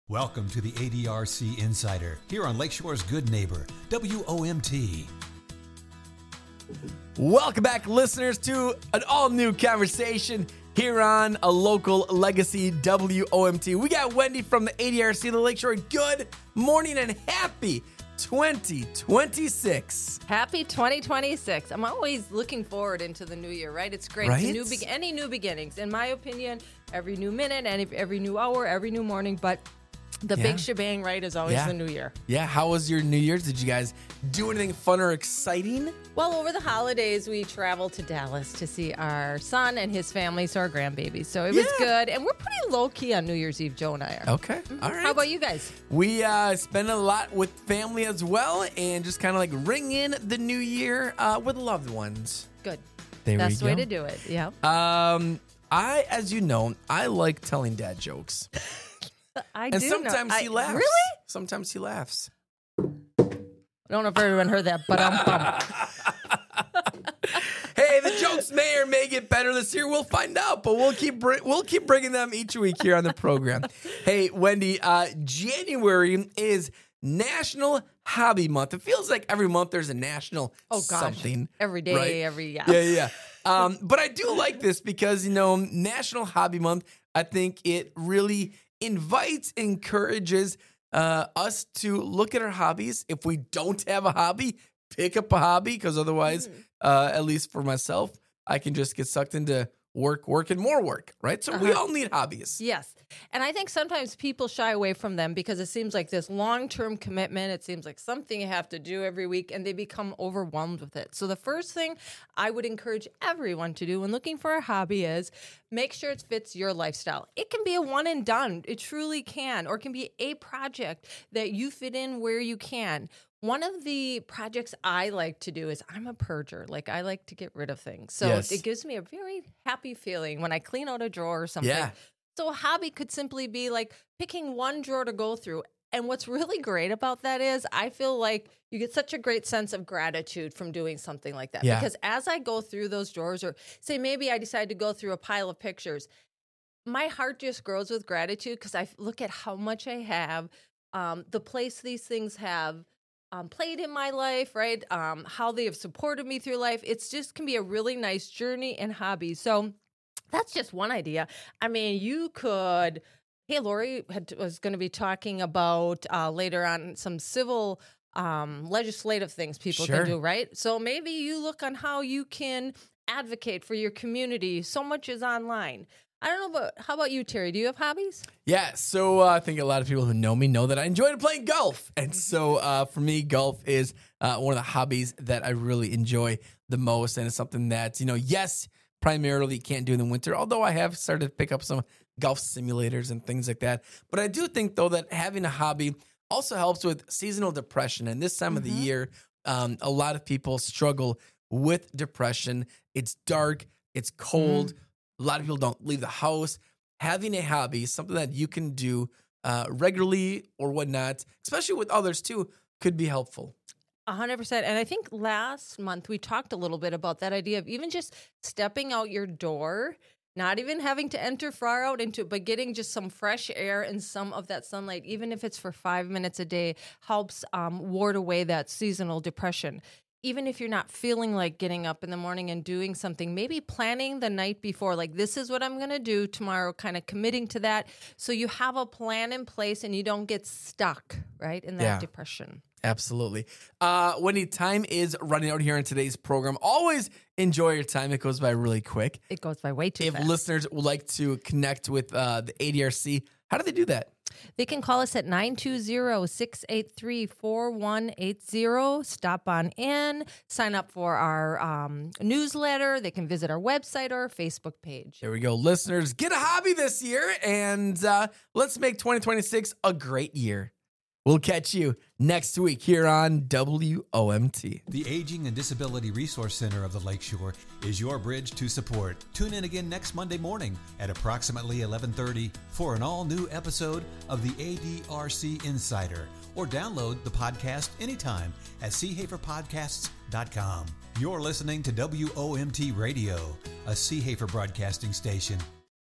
Welcome to the ADRC Insider, here on Lakeshore's Good Neighbor, WOMT. Welcome back, listeners, to an all-new conversation here on a local legacy WOMT. We got Wendy from the ADRC, the Lakeshore. Good morning and happy 2026. Happy 2026. I'm always looking forward into the new year, right? It's great. Right? It's any new beginnings. In my opinion, every new minute, and every new hour, every new morning, but the big shebang, right, is always the new year. Yeah, how was your New Year's? Did you guys do anything fun or exciting? Well, over the holidays, we traveled to Dallas to see our son and his family, so our grandbabies. So it was good. And we're pretty low-key on New Year's Eve, Joe and I are. Okay, all right. How about you guys? We spent a lot with family as well and just kind of like ring in the new year with loved ones. Good. There That's we go. the way to do it, yeah. As you know, I like telling dad jokes. And sometimes he laughs. Really? Sometimes he laughs. I don't know if everyone heard that, but Hey, the jokes may or may get better this year. We'll find out, but we'll keep bringing them each week here on the program. Hey, Wendy, January is National Hobby Month. It feels like every month there's a national something. Every day, right? Yeah. But I do like this because, National Hobby Month, I think it really invites, encourages us to look at our hobbies. If we don't have a hobby, pick up a hobby, because otherwise, at least for myself, I can just get sucked into work, and more work, right? So we all need hobbies. Yes. And I think sometimes people shy away from them because it seems like this long-term commitment. It seems like something you have to do every week, and they become overwhelmed with it. So the first thing I would encourage everyone to do when looking for a hobby is make sure it fits your lifestyle. It can be a one and done. It truly can. Or it can be a project that you fit in where you can. One of the projects I like to do is I'm a purger. Like, I like to get rid of things. So it gives me a very happy feeling when I clean out a drawer or something. Yeah. So a hobby could simply be like picking one drawer to go through. And what's really great about that is I feel like you get such a great sense of gratitude from doing something like that. Yeah. Because as I go through those drawers, or say maybe I decide to go through a pile of pictures, my heart just grows with gratitude because I look at how much I have, the place these things have played in my life, right? How they have supported me through life. It's just can be a really nice journey and hobby. So that's just one idea. I mean, you could, hey, Lori was going to be talking about later on some civil legislative things people can do, right? So maybe you look on how you can advocate for your community. So much is online. I don't know, but how about you, Terry? Do you have hobbies? Yeah, so I think a lot of people who know me know that I enjoy playing golf. And so for me, golf is one of the hobbies that I really enjoy the most. And it's something that, yes, primarily you can't do in the winter, although I have started to pick up some golf simulators and things like that. But I do think, though, that having a hobby also helps with seasonal depression. And this time of the year, a lot of people struggle with depression. It's dark, it's cold. A lot of people don't leave the house. Having a hobby, something that you can do regularly or whatnot, especially with others too, could be helpful. 100%. And I think last month we talked a little bit about that idea of even just stepping out your door, not even having to enter far out into it, but getting just some fresh air and some of that sunlight, even if it's for 5 minutes a day, helps ward away that seasonal depression. Even if you're not feeling like getting up in the morning and doing something, maybe planning the night before, like this is what I'm going to do tomorrow, kind of committing to that. So you have a plan in place and you don't get stuck, right, in that depression. Absolutely. Wendy, time is running out here in today's program. Always enjoy your time. It goes by really quick. It goes by way too fast. If listeners would like to connect with the ADRC, how do they do that? They can call us at 920-683-4180. Stop on in, sign up for our newsletter. They can visit our website or our Facebook page. There we go. Listeners, get a hobby this year, and let's make 2026 a great year. We'll catch you next week here on WOMT. The Aging and Disability Resource Center of the Lakeshore is your bridge to support. Tune in again next Monday morning at approximately 11:30 for an all-new episode of the ADRC Insider, or download the podcast anytime at seahaferpodcasts.com. You're listening to WOMT Radio, a Seahafer broadcasting station.